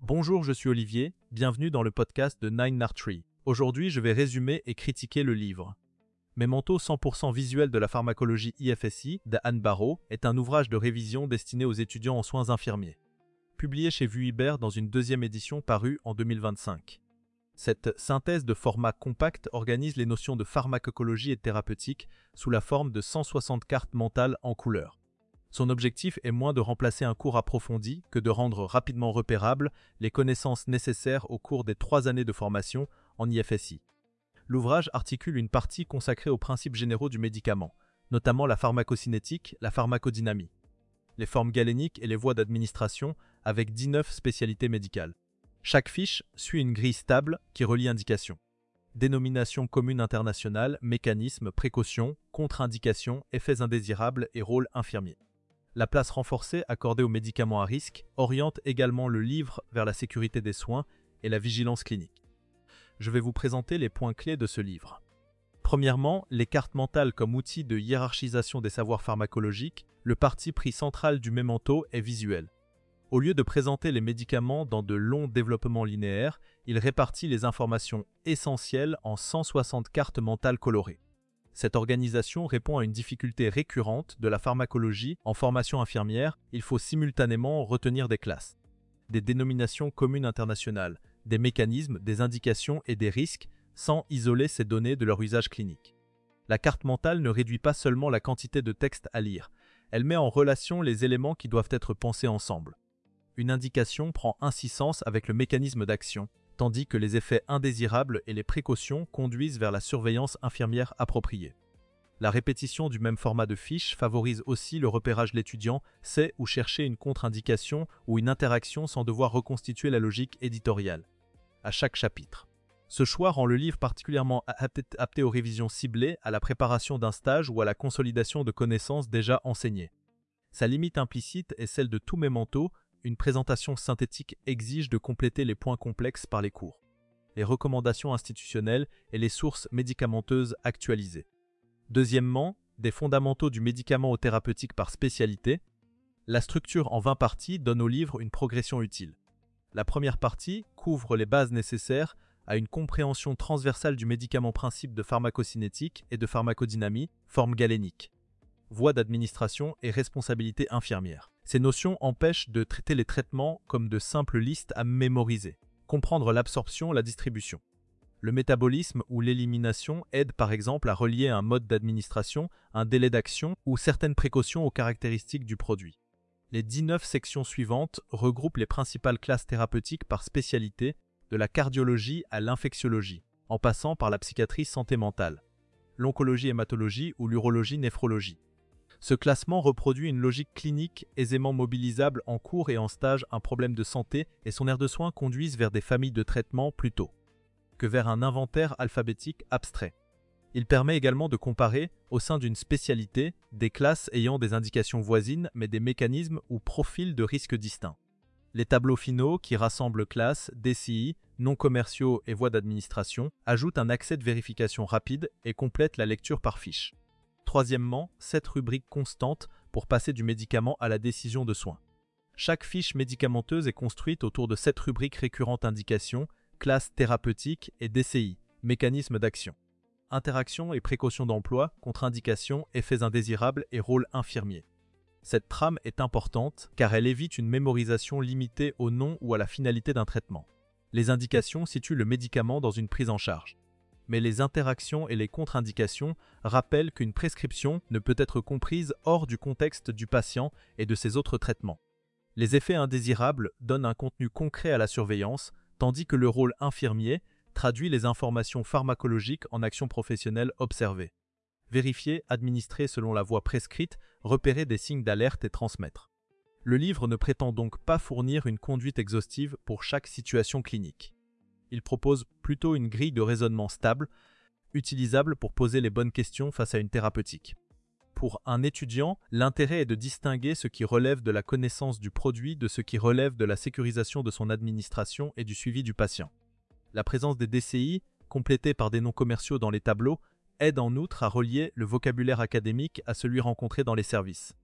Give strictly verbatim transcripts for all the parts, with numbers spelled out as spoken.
Bonjour, je suis Olivier, bienvenue dans le podcast de Nine Artery. Aujourd'hui, je vais résumer et critiquer le livre. Memento cent pour cent visuel de la pharmacologie I F S I d'Anne Barraud est un ouvrage de révision destiné aux étudiants en soins infirmiers. Publié chez Vuibert dans une deuxième édition parue en deux mille vingt-cinq. Cette synthèse de format compact organise les notions de pharmacologie et thérapeutique sous la forme de cent soixante cartes mentales en couleur. Son objectif est moins de remplacer un cours approfondi que de rendre rapidement repérables les connaissances nécessaires au cours des trois années de formation en I F S I. L'ouvrage articule une partie consacrée aux principes généraux du médicament, notamment la pharmacocinétique, la pharmacodynamie, les formes galéniques et les voies d'administration avec dix-neuf spécialités médicales. Chaque fiche suit une grille stable qui relie indications. Dénomination commune internationale, mécanismes, précautions, contre-indications, effets indésirables et rôle infirmier. La place renforcée accordée aux médicaments à risque oriente également le livre vers la sécurité des soins et la vigilance clinique. Je vais vous présenter les points clés de ce livre. Premièrement, les cartes mentales comme outil de hiérarchisation des savoirs pharmacologiques, le parti pris central du Memento est visuel. Au lieu de présenter les médicaments dans de longs développements linéaires, il répartit les informations essentielles en cent soixante cartes mentales colorées. Cette organisation répond à une difficulté récurrente de la pharmacologie en formation infirmière, il faut simultanément retenir des classes, des dénominations communes internationales, des mécanismes, des indications et des risques, sans isoler ces données de leur usage clinique. La carte mentale ne réduit pas seulement la quantité de texte à lire, elle met en relation les éléments qui doivent être pensés ensemble. Une indication prend ainsi sens avec le mécanisme d'action, tandis que les effets indésirables et les précautions conduisent vers la surveillance infirmière appropriée. La répétition du même format de fiche favorise aussi le repérage de l'étudiant, sait où chercher une contre-indication ou une interaction sans devoir reconstituer la logique éditoriale à chaque chapitre. Ce choix rend le livre particulièrement apté aux révisions ciblées, à la préparation d'un stage ou à la consolidation de connaissances déjà enseignées. Sa limite implicite est celle de tout Memento. Une présentation synthétique exige de compléter les points complexes par les cours, les recommandations institutionnelles et les sources médicamenteuses actualisées. Deuxièmement, des fondamentaux du médicament au thérapeutique par spécialité. La structure en vingt parties donne au livre une progression utile. La première partie couvre les bases nécessaires à une compréhension transversale du médicament principe de pharmacocinétique et de pharmacodynamie, forme galénique, voie d'administration et responsabilité infirmière. Ces notions empêchent de traiter les traitements comme de simples listes à mémoriser, comprendre l'absorption, la distribution. Le métabolisme ou l'élimination aident par exemple à relier un mode d'administration, un délai d'action ou certaines précautions aux caractéristiques du produit. Les dix-neuf sections suivantes regroupent les principales classes thérapeutiques par spécialité, de la cardiologie à l'infectiologie, en passant par la psychiatrie santé mentale, l'oncologie hématologie ou l'urologie néphrologie. Ce classement reproduit une logique clinique aisément mobilisable en cours et en stage. Un problème de santé et son aire de soins conduisent vers des familles de traitements plutôt que vers un inventaire alphabétique abstrait. Il permet également de comparer, au sein d'une spécialité, des classes ayant des indications voisines mais des mécanismes ou profils de risque distincts. Les tableaux finaux, qui rassemblent classes, D C I, non commerciaux et voies d'administration, ajoutent un accès de vérification rapide et complètent la lecture par fiche. Troisièmement, sept rubriques constantes pour passer du médicament à la décision de soins. Chaque fiche médicamenteuse est construite autour de sept rubriques récurrentes: indications, classes thérapeutiques et D C I, mécanismes d'action, interaction et précautions d'emploi, contre-indications, effets indésirables et rôle infirmier. Cette trame est importante car elle évite une mémorisation limitée au nom ou à la finalité d'un traitement. Les indications situent le médicament dans une prise en charge. Mais les interactions et les contre-indications rappellent qu'une prescription ne peut être comprise hors du contexte du patient et de ses autres traitements. Les effets indésirables donnent un contenu concret à la surveillance, tandis que le rôle infirmier traduit les informations pharmacologiques en actions professionnelles observées. Vérifier, administrer selon la voie prescrite, repérer des signes d'alerte et transmettre. Le livre ne prétend donc pas fournir une conduite exhaustive pour chaque situation clinique. Il propose plutôt une grille de raisonnement stable, utilisable pour poser les bonnes questions face à une thérapeutique. Pour un étudiant, l'intérêt est de distinguer ce qui relève de la connaissance du produit de ce qui relève de la sécurisation de son administration et du suivi du patient. La présence des D C I, complétée par des noms commerciaux dans les tableaux, aide en outre à relier le vocabulaire académique à celui rencontré dans les services.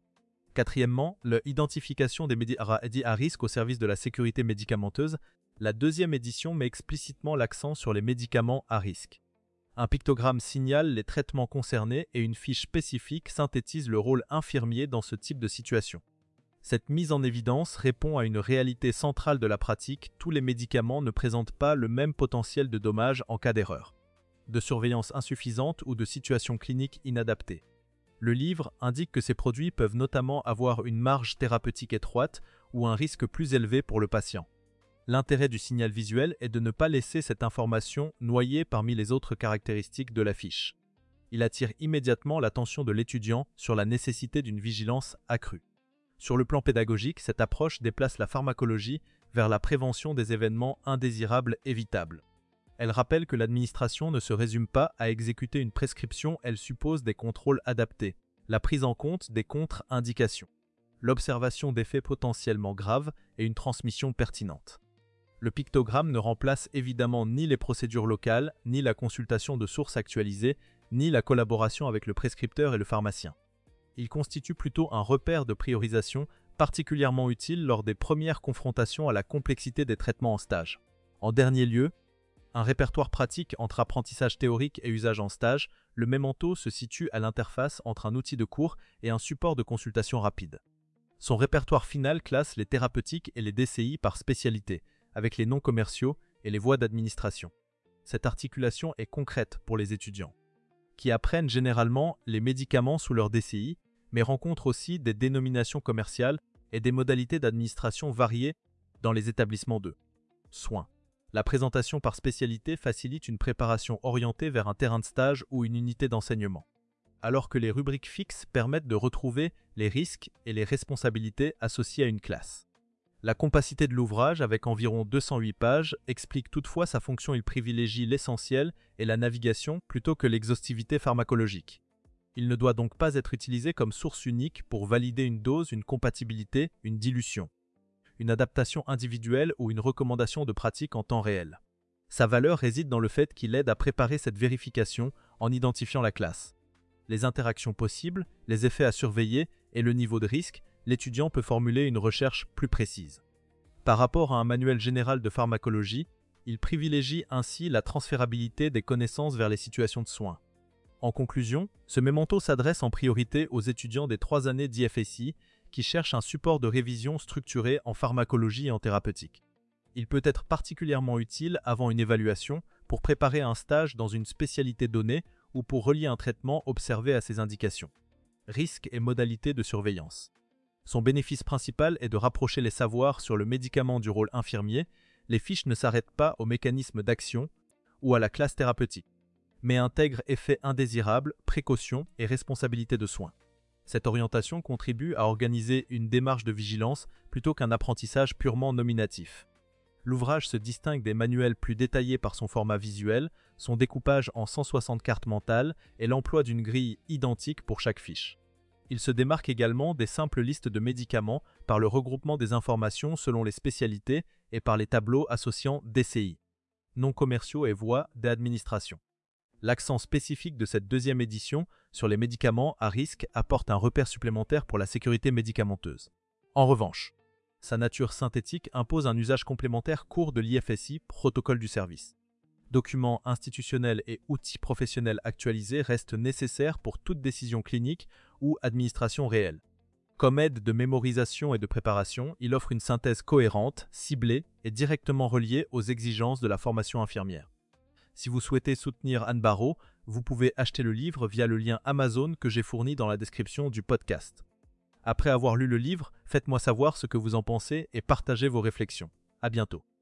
Quatrièmement, l'identification des médicaments à risque au service de la sécurité médicamenteuse. La deuxième édition met explicitement l'accent sur les médicaments à risque. Un pictogramme signale les traitements concernés et une fiche spécifique synthétise le rôle infirmier dans ce type de situation. Cette mise en évidence répond à une réalité centrale de la pratique: tous les médicaments ne présentent pas le même potentiel de dommages en cas d'erreur, de surveillance insuffisante ou de situation clinique inadaptée. Le livre indique que ces produits peuvent notamment avoir une marge thérapeutique étroite ou un risque plus élevé pour le patient. L'intérêt du signal visuel est de ne pas laisser cette information noyée parmi les autres caractéristiques de la fiche. Il attire immédiatement l'attention de l'étudiant sur la nécessité d'une vigilance accrue. Sur le plan pédagogique, cette approche déplace la pharmacologie vers la prévention des événements indésirables évitables. Elle rappelle que l'administration ne se résume pas à exécuter une prescription, elle suppose des contrôles adaptés, la prise en compte des contre-indications, l'observation d'effets potentiellement graves et une transmission pertinente. Le pictogramme ne remplace évidemment ni les procédures locales, ni la consultation de sources actualisées, ni la collaboration avec le prescripteur et le pharmacien. Il constitue plutôt un repère de priorisation particulièrement utile lors des premières confrontations à la complexité des traitements en stage. En dernier lieu, un répertoire pratique entre apprentissage théorique et usage en stage, le Memento se situe à l'interface entre un outil de cours et un support de consultation rapide. Son répertoire final classe les thérapeutiques et les D C I par spécialité, avec les noms commerciaux et les voies d'administration. Cette articulation est concrète pour les étudiants, qui apprennent généralement les médicaments sous leur D C I, mais rencontrent aussi des dénominations commerciales et des modalités d'administration variées dans les établissements de soins. La présentation par spécialité facilite une préparation orientée vers un terrain de stage ou une unité d'enseignement, alors que les rubriques fixes permettent de retrouver les risques et les responsabilités associées à une classe. La compacité de l'ouvrage, avec environ deux cent huit pages, explique toutefois sa fonction. Il privilégie l'essentiel et la navigation plutôt que l'exhaustivité pharmacologique. Il ne doit donc pas être utilisé comme source unique pour valider une dose, une compatibilité, une dilution, une adaptation individuelle ou une recommandation de pratique en temps réel. Sa valeur réside dans le fait qu'il aide à préparer cette vérification en identifiant la classe, les interactions possibles, les effets à surveiller et le niveau de risque. L'étudiant peut formuler une recherche plus précise. Par rapport à un manuel général de pharmacologie, il privilégie ainsi la transférabilité des connaissances vers les situations de soins. En conclusion, ce Memento s'adresse en priorité aux étudiants des trois années d'I F S I qui cherchent un support de révision structuré en pharmacologie et en thérapeutique. Il peut être particulièrement utile avant une évaluation, pour préparer un stage dans une spécialité donnée ou pour relier un traitement observé à ses indications, risques et modalités de surveillance. Son bénéfice principal est de rapprocher les savoirs sur le médicament du rôle infirmier. Les fiches ne s'arrêtent pas au mécanisme d'action ou à la classe thérapeutique, mais intègrent effets indésirables, précautions et responsabilité de soins. Cette orientation contribue à organiser une démarche de vigilance plutôt qu'un apprentissage purement nominatif. L'ouvrage se distingue des manuels plus détaillés par son format visuel, son découpage en cent soixante cartes mentales et l'emploi d'une grille identique pour chaque fiche. Il se démarque également des simples listes de médicaments par le regroupement des informations selon les spécialités et par les tableaux associant D C I, noms commerciaux et voies d'administration. L'accent spécifique de cette deuxième édition sur les médicaments à risque apporte un repère supplémentaire pour la sécurité médicamenteuse. En revanche, sa nature synthétique impose un usage complémentaire court de l'I F S I, protocole du service. Documents institutionnels et outils professionnels actualisés restent nécessaires pour toute décision clinique ou administration réelle. Comme aide de mémorisation et de préparation, il offre une synthèse cohérente, ciblée et directement reliée aux exigences de la formation infirmière. Si vous souhaitez soutenir Anne Barraud, vous pouvez acheter le livre via le lien Amazon que j'ai fourni dans la description du podcast. Après avoir lu le livre, faites-moi savoir ce que vous en pensez et partagez vos réflexions. À bientôt.